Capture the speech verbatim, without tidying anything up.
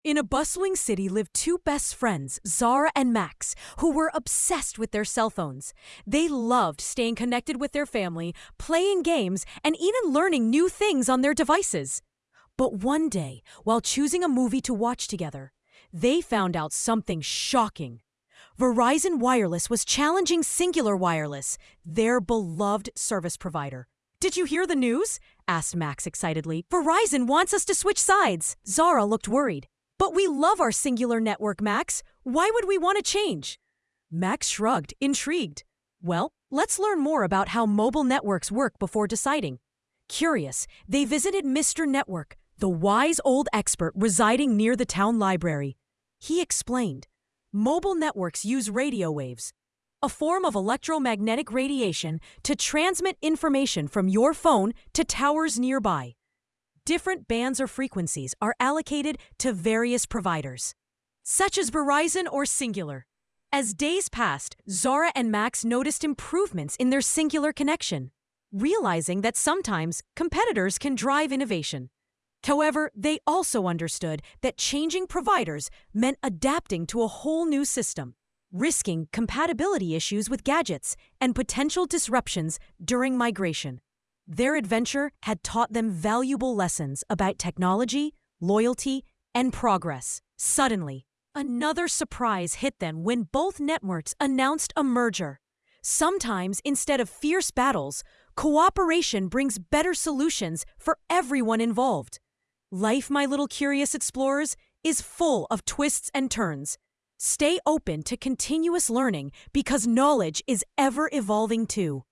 In a bustling city lived two best friends, Zara and Max, who were obsessed with their cell phones. They loved staying connected with their family, playing games, and even learning new things on their devices. But one day, while choosing a movie to watch together, they found out something shocking. Verizon Wireless was challenging Cingular Wireless, their beloved service provider. "Did you hear the news?" asked Max excitedly. "Verizon wants us to switch sides." Zara looked worried. "But we love our Cingular network, Max. Why would we want to change?" Max shrugged, intrigued. "Well, let's learn more about how mobile networks work before deciding." Curious, they visited Mister Network, the wise old expert residing near the town library. He explained, "Mobile networks use radio waves, a form of electromagnetic radiation, to transmit information from your phone to towers nearby. Different bands or frequencies are allocated to various providers, such as Verizon or Cingular." As days passed, Zara and Max noticed improvements in their Cingular connection, realizing that sometimes competitors can drive innovation. However, they also understood that changing providers meant adapting to a whole new system, risking compatibility issues with gadgets and potential disruptions during migration. Their adventure had taught them valuable lessons about technology, loyalty, and progress. Suddenly, another surprise hit them when both networks announced a merger. Sometimes, instead of fierce battles, cooperation brings better solutions for everyone involved. Life, my little curious explorers, is full of twists and turns. Stay open to continuous learning because knowledge is ever evolving too.